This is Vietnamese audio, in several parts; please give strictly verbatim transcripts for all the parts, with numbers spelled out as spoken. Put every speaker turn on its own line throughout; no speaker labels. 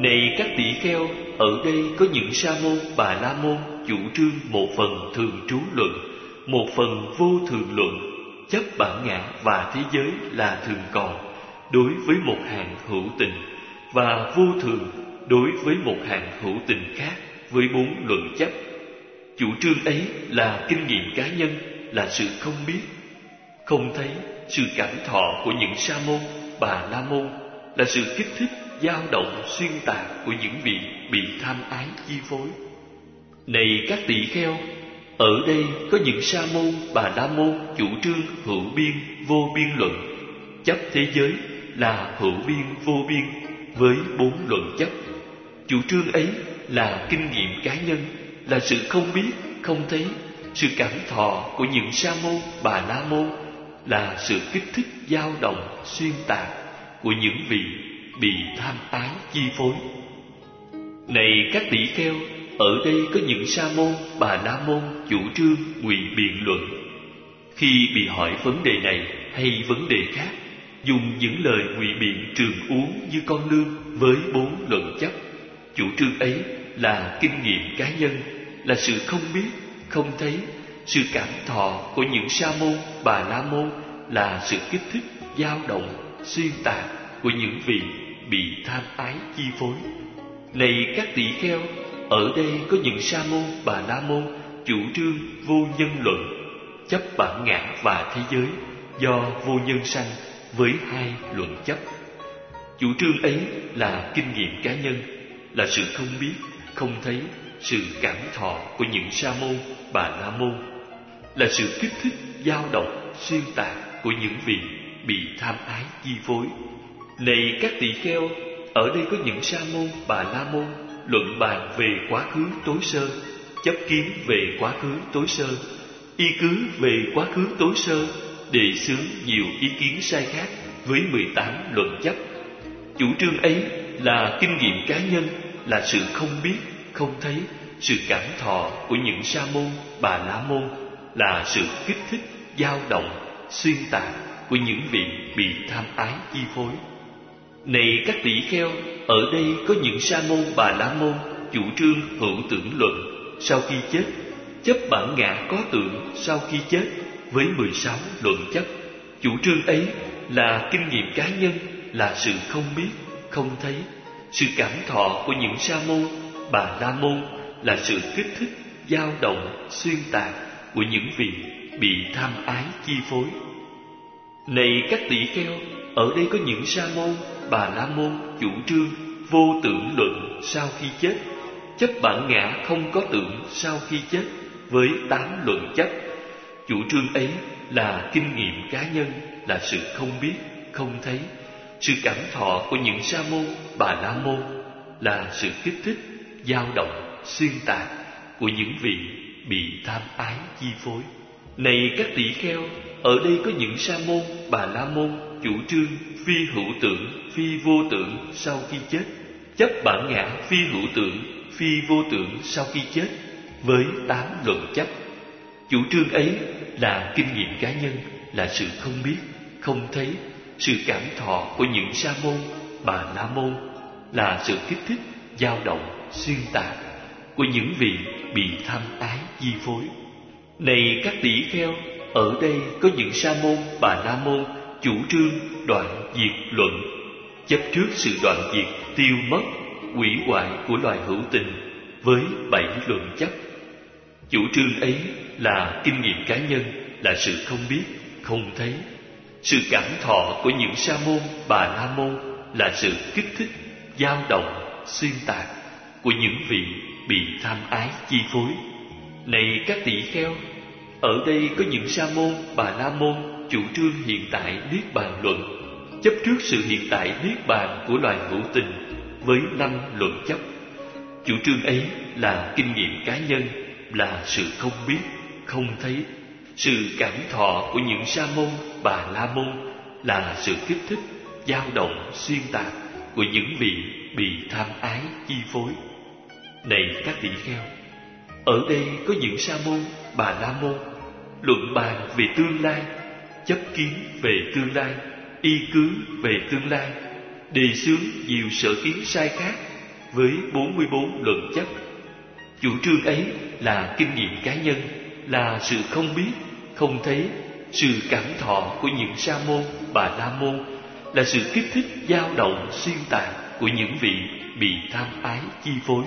Này các tỷ kheo, ở đây có những sa môn Bà La Môn chủ trương một phần thường trú luận, một phần vô thường luận, chấp bản ngã và thế giới là thường còn đối với một hạng hữu tình, và vô thường đối với một hạng hữu tình khác với bốn luận chấp. Chủ trương ấy là kinh nghiệm cá nhân, là sự không biết, không thấy. Sự cảm thọ của những sa môn Bà La Môn là sự kích thích, dao động, xuyên tạc của những vị bị tham ái chi phối. Này các tỷ kheo, ở đây có những sa môn Bà La Môn chủ trương hữu biên vô biên luận, chấp thế giới là hữu biên vô biên với bốn luận chấp. Chủ trương ấy là kinh nghiệm cá nhân, là sự không biết, không thấy. Sự cảm thọ của những sa môn Bà La Môn là sự kích thích, dao động, xuyên tạc của những vị bị tham ái chi phối. Này các tỷ kheo, ở đây có những sa môn Bà La Môn chủ trương ngụy biện luận. Khi bị hỏi vấn đề này hay vấn đề khác, dùng những lời ngụy biện trường uống như con lương với bốn luận chấp. Chủ trương ấy là kinh nghiệm cá nhân, là sự không biết, không thấy. Sự cảm thọ của những sa môn Bà La Môn là sự kích thích, dao động, xuyên tạc của những vị bị tham ái chi phối. Này các tỷ kheo, ở đây có những sa môn Bà La Môn chủ trương vô nhân luận, chấp bản ngã và thế giới do vô nhân sanh với hai luận chấp. Chủ trương ấy là kinh nghiệm cá nhân, là sự không biết, không thấy. Sự cảm thọ của những sa môn Bà La Môn là sự kích thích, dao động, xuyên tạc của những vị bị tham ái chi phối. Này các tỷ kheo, ở đây có những sa môn Bà La Môn luận bàn về quá khứ tối sơ, chấp kiến về quá khứ tối sơ, y cứ về quá khứ tối sơ, đề xướng nhiều ý kiến sai khác với mười tám luận chấp. Chủ trương ấy là kinh nghiệm cá nhân, là sự không biết, không thấy. Sự cảm thọ của những sa môn Bà La Môn là sự kích thích, dao động, xuyên tạc của những vị bị tham ái chi phối. Này các tỷ kheo, ở đây có những sa môn Bà La Môn chủ trương hữu tưởng luận, sau khi chết, chấp bản ngã có tưởng sau khi chết với mười sáu luận chấp. Chủ trương ấy là kinh nghiệm cá nhân, là sự không biết, không thấy. Sự cảm thọ của những sa môn Bà La Môn là sự kích thích, dao động, xuyên tạc của những vị bị tham ái chi phối. Này các tỷ kheo, ở đây có những sa môn Bà La Môn chủ trương vô tưởng luận sau khi chết, chấp bản ngã không có tưởng sau khi chết với tám luận chấp. Chủ trương ấy là kinh nghiệm cá nhân, là sự không biết, không thấy. Sự cảm thọ của những sa môn Bà La Môn là sự kích thích, dao động, xuyên tạc của những vị bị tham ái chi phối. Này các tỷ kheo, ở đây có những sa môn Bà La Môn chủ trương phi hữu tưởng, phi vô tưởng sau khi chết, chấp bản ngã phi hữu tưởng, phi vô tưởng sau khi chết với tám luận chấp. Chủ trương ấy là kinh nghiệm cá nhân, là sự không biết, không thấy. Sự cảm thọ của những sa môn Bà La Môn là sự kích thích, dao động, xuyên tạc của những vị bị tham ái chi phối. Này các tỷ kheo, ở đây có những sa môn Bà La Môn chủ trương đoạn diệt luận, chấp trước sự đoạn diệt, tiêu mất, hủy hoại của loài hữu tình với bảy luận chấp. Chủ trương ấy là kinh nghiệm cá nhân, là sự không biết, không thấy. Sự cảm thọ của những sa môn Bà La Môn là sự kích thích, dao động, xuyên tạc của những vị bị tham ái chi phối. Này các tỷ kheo, ở đây có những sa môn Bà La Môn chủ trương hiện tại niết bàn luận, chấp trước sự hiện tại niết bàn của loài hữu tình với năm luận chấp. Chủ trương ấy là kinh nghiệm cá nhân, là sự không biết, không thấy. Sự cảm thọ của những sa môn Bà La Môn là sự kích thích, dao động, xuyên tạc của những vị bị tham ái chi phối. Này các tỷ kheo, ở đây có những sa môn Bà La Môn luận bàn về tương lai, chấp kiến về tương lai, y cứ về tương lai, đề xướng nhiều sở kiến sai khác với bốn mươi bốn luận chấp. Chủ trương ấy là kinh nghiệm cá nhân, là sự không biết, không thấy, sự cảm thọ của những sa môn, bà la môn, là sự kích thích dao động xuyên tạc của những vị bị tham ái chi phối.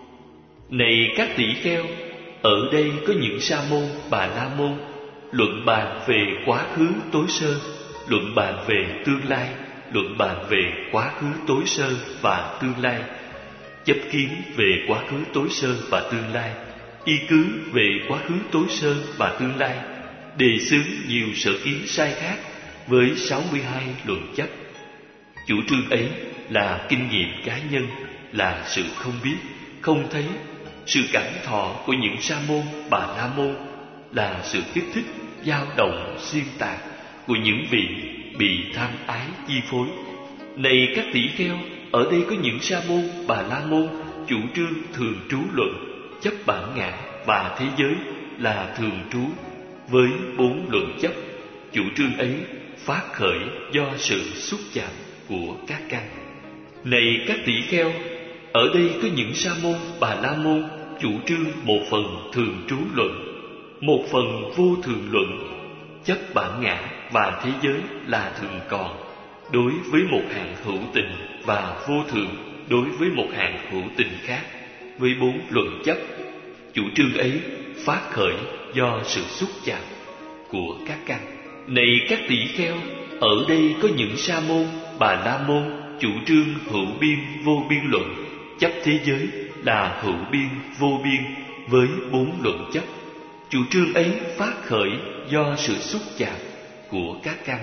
Này các tỷ kheo, ở đây có những sa môn, bà la môn luận bàn về quá khứ tối sơ, luận bàn về tương lai, luận bàn về quá khứ tối sơ và tương lai, chấp kiến về quá khứ tối sơ và tương lai, y cứ về quá khứ tối sơ và tương lai, đề xướng nhiều sở kiến sai khác với sáu mươi hai luận chấp. Chủ trương ấy là kinh nghiệm cá nhân, là sự không biết, không thấy, sự cảm thọ của những sa môn, bà la môn, là sự kích thích dao động xuyên tạc của những vị bị tham ái chi phối. Này các tỷ kheo, ở đây có những sa môn, bà la môn chủ trương thường trú luận, chấp bản ngã và thế giới là thường trú với bốn luận chấp. Chủ trương ấy phát khởi do sự xúc chạm của các căn. Này các tỷ kheo, ở đây có những sa môn, bà la môn chủ trương một phần thường trú luận, một phần vô thường luận, chấp bản ngã và thế giới là thường còn đối với một hạng hữu tình và vô thường đối với một hạng hữu tình khác với bốn luận chấp. Chủ trương ấy phát khởi do sự xúc chạm của các căn. Này các tỷ kheo, ở đây có những sa môn, bà la môn chủ trương hữu biên vô biên luận, chấp thế giới là hữu biên vô biên với bốn luận chấp. Chủ trương ấy phát khởi do sự xúc chạm của các căn.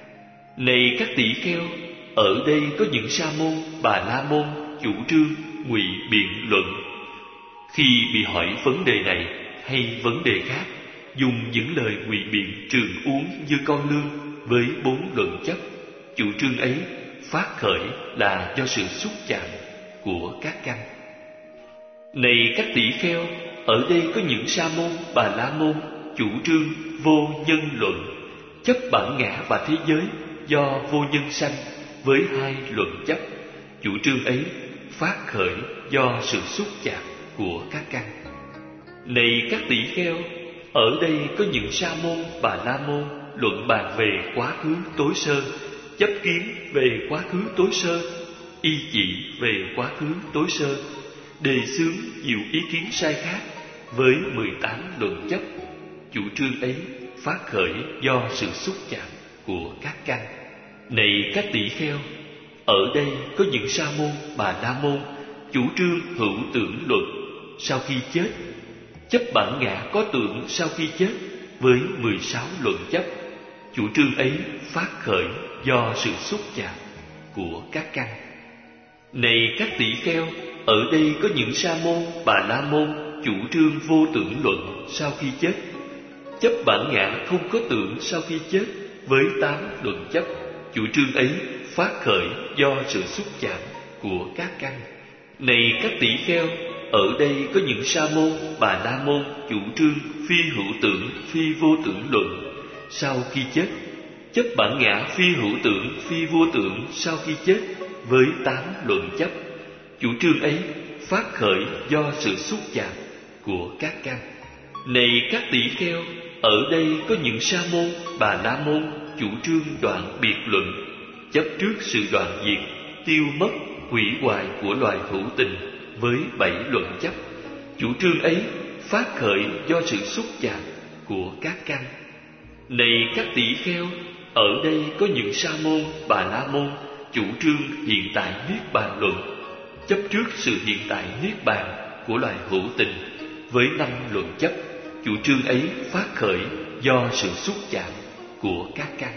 Này các tỷ kheo, ở đây có những sa môn, bà la môn chủ trương ngụy biện luận. Khi bị hỏi vấn đề này hay vấn đề khác, dùng những lời ngụy biện trường uống như con lương với bốn luận chấp. Chủ trương ấy phát khởi là do sự xúc chạm của các căn. Này các tỷ kheo, ở đây có những sa môn, bà la môn chủ trương vô nhân luận, chấp bản ngã và thế giới do vô nhân sanh với hai luận chấp. Chủ trương ấy phát khởi do sự xúc chạm của các căn. Này các tỷ kheo, ở đây có những sa môn, bà la môn luận bàn về quá khứ tối sơ, chấp kiến về quá khứ tối sơ, y chỉ về quá khứ tối sơ, đề xướng nhiều ý kiến sai khác với mười tám luận chấp. Chủ trương ấy phát khởi do sự xúc chạm của các căn. Này các tỷ kheo, ở đây có những sa môn, bà la môn chủ trương hữu tưởng luận sau khi chết, chấp bản ngã có tưởng sau khi chết với mười sáu luận chấp. Chủ trương ấy phát khởi do sự xúc chạm của các căn. Này các tỷ kheo, ở đây có những sa môn, bà la môn chủ trương vô tưởng luận sau khi chết, chấp bản ngã không có tưởng sau khi chết với tám luận chấp. Chủ trương ấy phát khởi do sự xúc chạm của các căn. Này các tỷ kheo, ở đây có những sa môn, bà la môn chủ trương phi hữu tưởng, phi vô tưởng luận sau khi chết, chấp bản ngã phi hữu tưởng, phi vô tưởng sau khi chết với tám luận chấp. Chủ trương ấy phát khởi do sự xúc chạm của các căn. Này các tỷ kheo, ở đây có những sa môn, bà la môn chủ trương đoạn biệt luận, chấp trước sự đoạn diệt, tiêu mất, hủy hoại của loài hữu tình với bảy luận chấp. Chủ trương ấy phát khởi do sự xúc chạm của các căn. Này các tỷ kheo, ở đây có những sa môn, bà la môn chủ trương hiện tại niết bàn luận, chấp trước sự hiện tại niết bàn của loài hữu tình với năm luận chấp. Chủ trương ấy phát khởi do sự xúc chạm của các căn.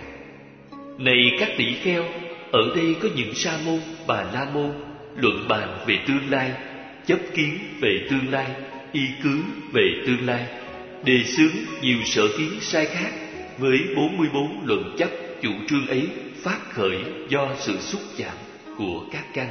Này các tỷ kheo, ở đây có những sa môn, bà la môn luận bàn về tương lai, chấp kiến về tương lai, y cứ về tương lai, đề xướng nhiều sở kiến sai khác với bốn mươi bốn luận chấp. Chủ trương ấy phát khởi do sự xúc chạm của các căn.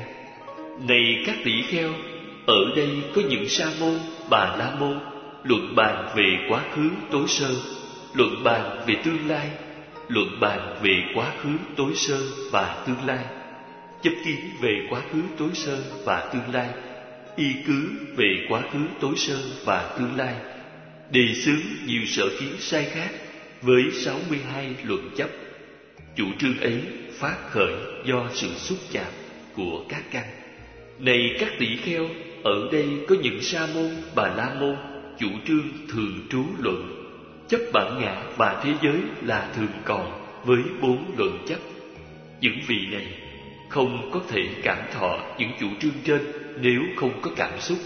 Này các tỷ kheo, ở đây có những sa môn, bà la môn luận bàn về quá khứ tối sơ, luận bàn về tương lai, luận bàn về quá khứ tối sơ và tương lai, chấp kiến về quá khứ tối sơ và tương lai, y cứ về quá khứ tối sơ và tương lai, đề xướng nhiều sở kiến sai khác với sáu mươi hai luận chấp. Chủ trương ấy phát khởi do sự xúc chạm của các căn. Này các tỷ kheo, ở đây có những sa môn, bà la môn chủ trương thường trú luận, chấp bản ngã và thế giới là thường còn với bốn luận chấp. Những vị này không có thể cảm thọ những chủ trương trên nếu không có cảm xúc.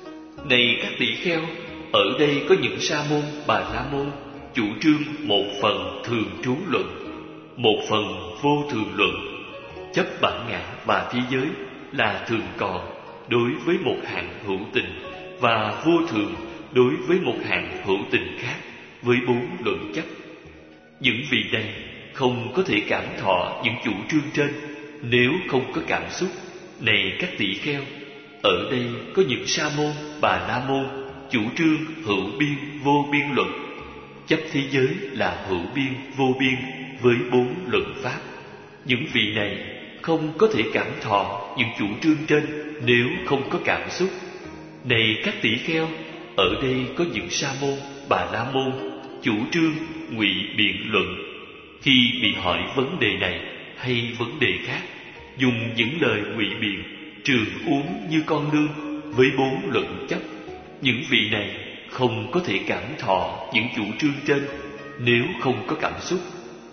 Này các tỷ kheo, ở đây có những sa môn, bà la môn chủ trương một phần thường trú luận, một phần vô thường luận, chấp bản ngã và thế giới là thường còn đối với một hạng hữu tình và vô thường đối với một hạng hữu tình khác với bốn luận chấp. Những vị này không có thể cảm thọ những chủ trương trên nếu không có cảm xúc. Này các tỷ kheo, ở đây có những sa môn, bà la môn chủ trương hữu biên vô biên luận, chấp thế giới là hữu biên vô biên với bốn luận pháp. Những vị này không có thể cảm thọ những chủ trương trên nếu không có cảm xúc. Này các tỷ kheo, ở đây có những sa môn, bà la môn chủ trương ngụy biện luận. Khi bị hỏi vấn đề này hay vấn đề khác, dùng những lời ngụy biện trường uống như con lương với bốn luận chấp. Những vị này không có thể cảm thọ những chủ trương trên nếu không có cảm xúc.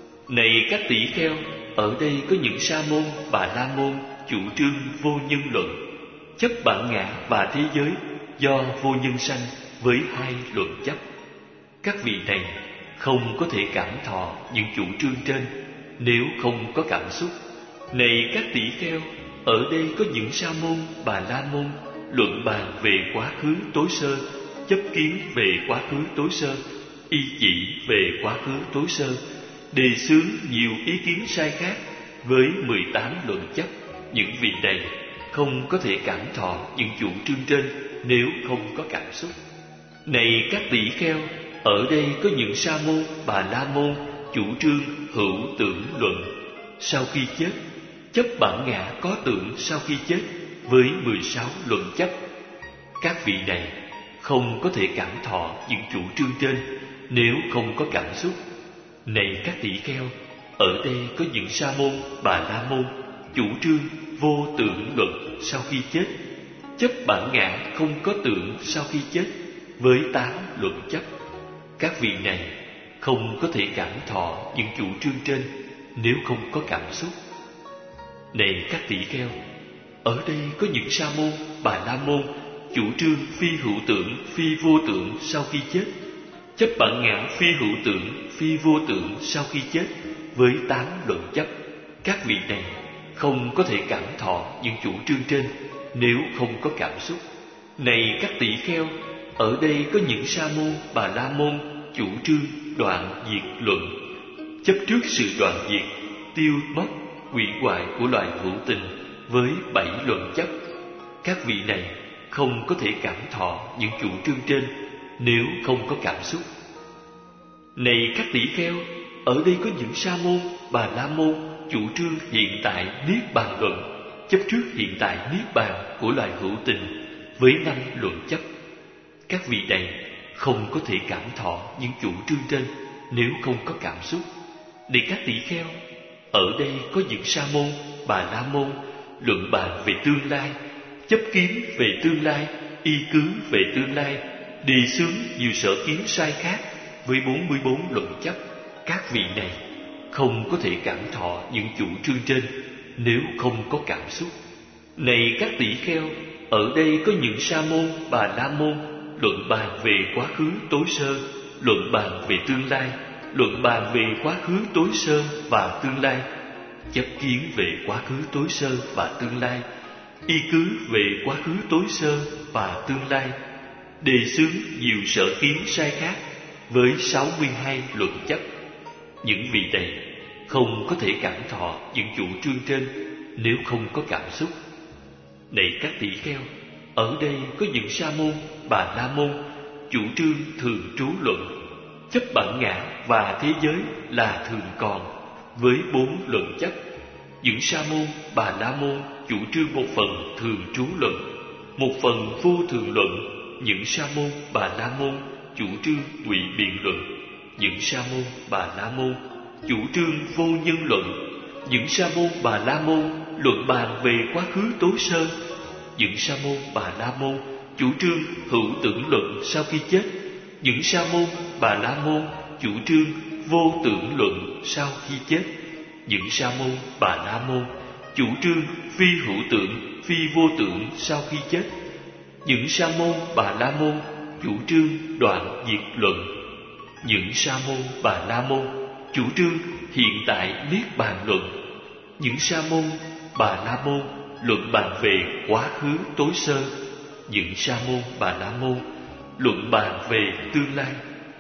Này các tỷ kheo, ở đây có những sa môn, bà la môn chủ trương vô nhân luận, chấp bản ngã và thế giới do vô nhân sanh với hai luận chấp. Các vị này không có thể cảm thọ những chủ trương trên nếu không có cảm xúc. Này các tỷ kheo, ở đây có những sa môn, bà la môn luận bàn về quá khứ tối sơ, chấp kiến về quá khứ tối sơ, y chỉ về quá khứ tối sơ, đề xướng nhiều ý kiến sai khác với mười tám luận chấp. Những vị này không có thể cảm thọ những chủ trương trên nếu không có cảm xúc. Này các tỷ kheo, ở đây có những sa môn, bà la môn chủ trương hữu tưởng luận, sau khi chết chấp bản ngã có tưởng sau khi chết với mười sáu luận chấp. Các vị này không có thể cảm thọ những chủ trương trên nếu không có cảm xúc. Này các tỷ kheo, ở đây có những sa môn, bà la môn chủ trương vô tưởng luận sau khi chết, chấp bản ngã không có tưởng sau khi chết với tám luận chấp. Các vị này không có thể cảm thọ những chủ trương trên nếu không có cảm xúc. Này các tỷ kheo, ở đây có những sa môn, bà la môn chủ trương phi hữu tưởng, phi vô tưởng sau khi chết, chấp bản ngã phi hữu tưởng, phi vô tưởng sau khi chết với tám luận chấp. Các vị này không có thể cảm thọ những chủ trương trên nếu không có cảm xúc. Này các tỷ kheo, ở đây có những sa môn, bà la môn chủ trương đoạn diệt luận, chấp trước sự đoạn diệt, tiêu mất, hủy hoại của loài hữu tình với bảy luận chấp. Các vị này không có thể cảm thọ những chủ trương trên nếu không có cảm xúc. Này các tỷ kheo, ở đây có những sa môn, bà la môn chủ trương hiện tại niết bàn luận, chấp trước hiện tại niết bàn của loài hữu tình với năm luận chấp. Các vị này không có thể cảm thọ những chủ trương trên nếu không có cảm xúc. Này các tỷ kheo, ở đây có những sa môn, bà la môn luận bàn về tương lai, chấp kiến về tương lai, y cứ về tương lai, đề xướng nhiều sở kiến sai khác với bốn mươi bốn luận chấp. Các vị này không có thể cảm thọ những chủ trương trên nếu không có cảm xúc. Này các tỷ kheo, ở đây có những sa môn, bà la môn luận bàn về quá khứ tối sơ, luận bàn về tương lai, luận bàn về quá khứ tối sơ và tương lai, chấp kiến về quá khứ tối sơ và tương lai, y cứ về quá khứ tối sơ và tương lai, đề xướng nhiều sở kiến sai khác với sáu mươi hai luận chấp. Những vị này không có thể cảm thọ những chủ trương trên nếu không có cảm xúc. Này các tỷ kheo, ở đây có những sa môn, bà la môn chủ trương thường trú luận, chấp bản ngã và thế giới là thường còn với bốn luận chấp. Những sa môn, bà la môn chủ trương một phần thường trú luận, một phần vô thường luận, những sa môn Bà La môn chủ trương ngụy biện luận, những sa môn Bà La môn chủ trương vô nhân luận, những sa môn Bà La môn luận bàn về quá khứ tối sơ, những sa môn Bà La môn chủ trương hữu tưởng luận sau khi chết, những sa môn Bà La môn chủ trương vô tưởng luận sau khi chết, những sa môn Bà La môn chủ trương phi hữu tưởng, phi vô tưởng sau khi chết, những sa môn Bà La môn chủ trương đoạn diệt luận, những sa môn Bà La môn chủ trương hiện tại niết bàn luận, những sa môn Bà La môn luận bàn về quá khứ tối sơ, những sa môn Bà La môn luận bàn về tương lai,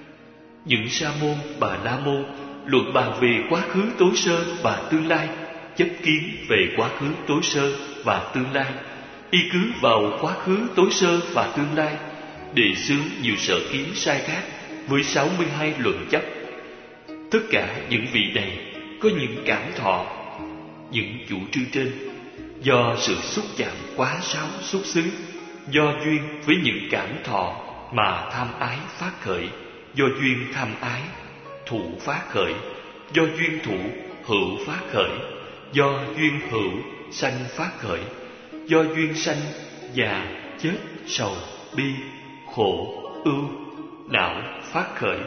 những sa môn Bà La môn luận bàn về quá khứ tối sơ và tương lai, chấp kiến về quá khứ tối sơ và tương lai, y cứ vào quá khứ tối sơ và tương lai, đề xướng nhiều sở kiến sai khác với sáu mươi hai luận chấp. Tất cả những vị này có những cảm thọ, những chủ trương trên do sự xúc chạm quá sáu xuất xứ, do duyên với những cảm thọ mà tham ái phát khởi, do duyên tham ái thủ phát khởi, do duyên thủ hữu phát khởi, do duyên hữu sanh phát khởi, do duyên sanh già chết sầu bi khổ ưu não phát khởi.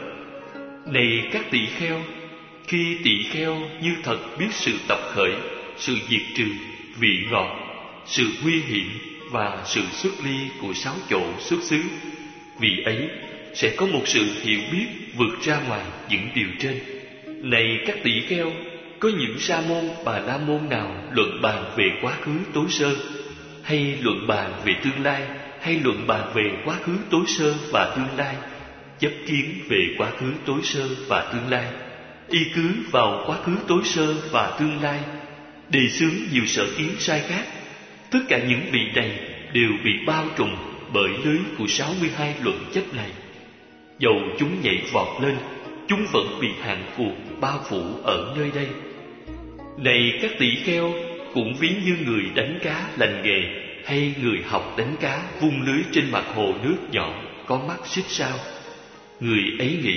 Này các tỳ kheo, khi tỳ kheo như thật biết sự tập khởi, sự diệt trừ, vị ngọt, sự nguy hiểm và sự xuất ly của sáu chỗ xuất xứ, vì ấy sẽ có một sự hiểu biết vượt ra ngoài những điều trên. Này các tỳ kheo, có những sa môn Bà La môn nào luận bàn về quá khứ tối sơ, hay luận bàn về tương lai, hay luận bàn về quá khứ tối sơ và tương lai, chấp kiến về quá khứ tối sơ và tương lai, y cứ vào quá khứ tối sơ và tương lai, đề xướng nhiều sở kiến sai khác. Tất cả những vị này đều bị bao trùm bởi lưới của sáu mươi hai luận chấp này. Dầu chúng nhảy vọt lên, chúng vẫn bị hạn cuộc bao phủ ở nơi đây. Này các tỳ kheo, cũng ví như người đánh cá lành nghề, hay người học đánh cá vung lưới trên mặt hồ nước nhỏ có mắt xích sao. Người ấy nghĩ,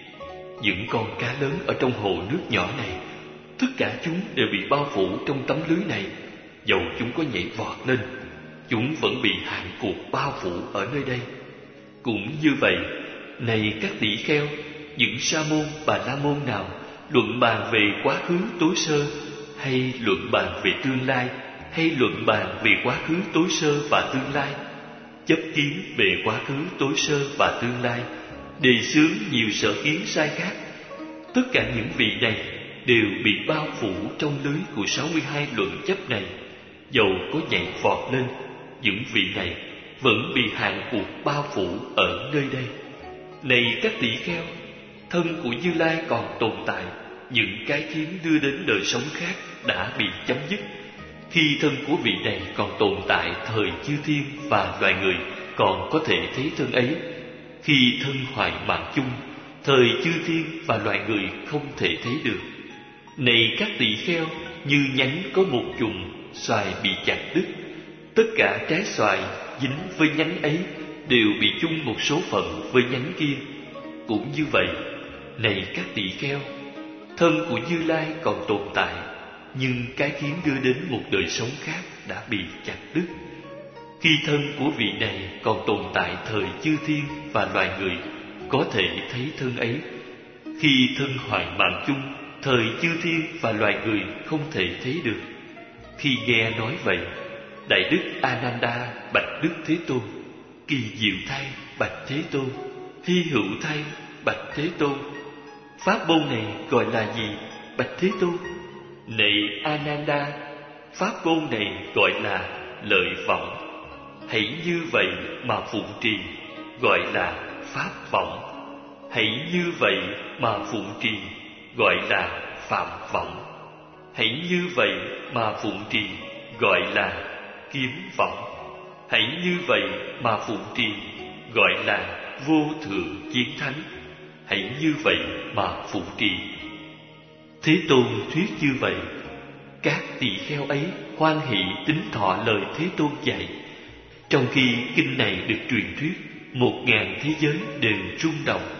những con cá lớn ở trong hồ nước nhỏ này, tất cả chúng đều bị bao phủ trong tấm lưới này. Dầu chúng có nhảy vọt lên, chúng vẫn bị hạn cuộc bao phủ ở nơi đây. Cũng như vậy, này các tỳ kheo, những sa môn Bà La môn nào luận bàn về quá khứ tối sơ, hay luận bàn về tương lai, hay luận bàn về quá khứ tối sơ và tương lai, chấp kiến về quá khứ tối sơ và tương lai, đề xướng nhiều sở kiến sai khác. Tất cả những vị này đều bị bao phủ trong lưới của sáu mươi hai luận chấp này. Dầu có nhảy vọt lên, những vị này vẫn bị hạn cuộc bao phủ ở nơi đây. Này các tỳ kheo, thân của Như Lai còn tồn tại, những cái khiến đưa đến đời sống khác đã bị chấm dứt. Khi thân của vị này còn tồn tại thời chư thiên và loài người còn có thể thấy thân ấy, khi thân hoại mạng chung, thời chư thiên và loài người không thể thấy được. Này các tỳ kheo, như nhánh có một chùm xoài bị chặt đứt, tất cả trái xoài dính với nhánh ấy đều bị chung một số phận với nhánh kia. Cũng như vậy, này các tỳ kheo, thân của Như Lai còn tồn tại, nhưng cái khiến đưa đến một đời sống khác đã bị chặt đứt. Khi thân của vị này còn tồn tại thời chư thiên và loài người có thể thấy thân ấy, khi thân hoại mạng chung, thời chư thiên và loài người không thể thấy được. Khi nghe nói vậy, Đại Đức Ananda bạch Đức Thế Tôn: Kỳ diệu thay bạch Thế Tôn, hy hữu thay bạch Thế Tôn. Pháp môn này gọi là gì bạch Thế Tôn? Này Ananda, pháp môn này gọi là lợi vọng. Hãy như vậy mà phụng trì, gọi là pháp vọng. Hãy như vậy mà phụng trì, gọi là phạm vọng. Hãy như vậy mà phụng trì, gọi là kiếm vọng. Hãy như vậy mà phụng trì, gọi là vô thượng chiến thắng. Hãy như vậy mà phụng trì. Thế Tôn thuyết như vậy, các tỳ kheo ấy hoan hỷ tín thọ lời Thế Tôn dạy. Trong khi kinh này được truyền thuyết, một ngàn thế giới đều rung động.